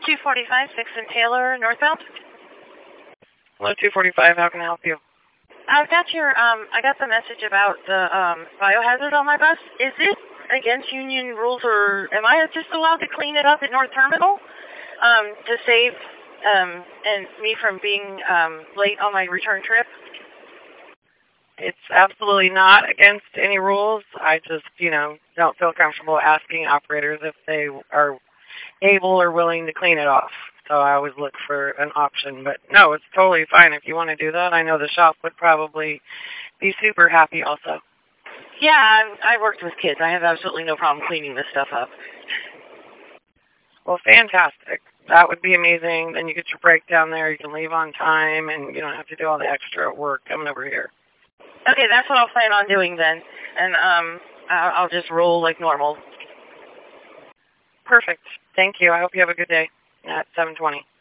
245, 6 and Taylor, northbound. Hello, 245. How can I help you? I got the message about the biohazard on my bus. Is it against union rules, or am I just allowed to clean it up at North Terminal to save and me from being late on my return trip? It's absolutely not against any rules. I just, don't feel comfortable asking operators if they are able or willing to clean it off. So I always look for an option. But no, it's totally fine if you want to do that. I know the shop would probably be super happy also. Yeah, I worked with kids. I have absolutely no problem cleaning this stuff up. Well, fantastic. That would be amazing. Then you get your break down there. You can leave on time, and you don't have to do all the extra work coming over here. Okay, that's what I'll plan on doing then. And I'll just roll like normal. Perfect. Thank you. I hope you have a good day at 7:20.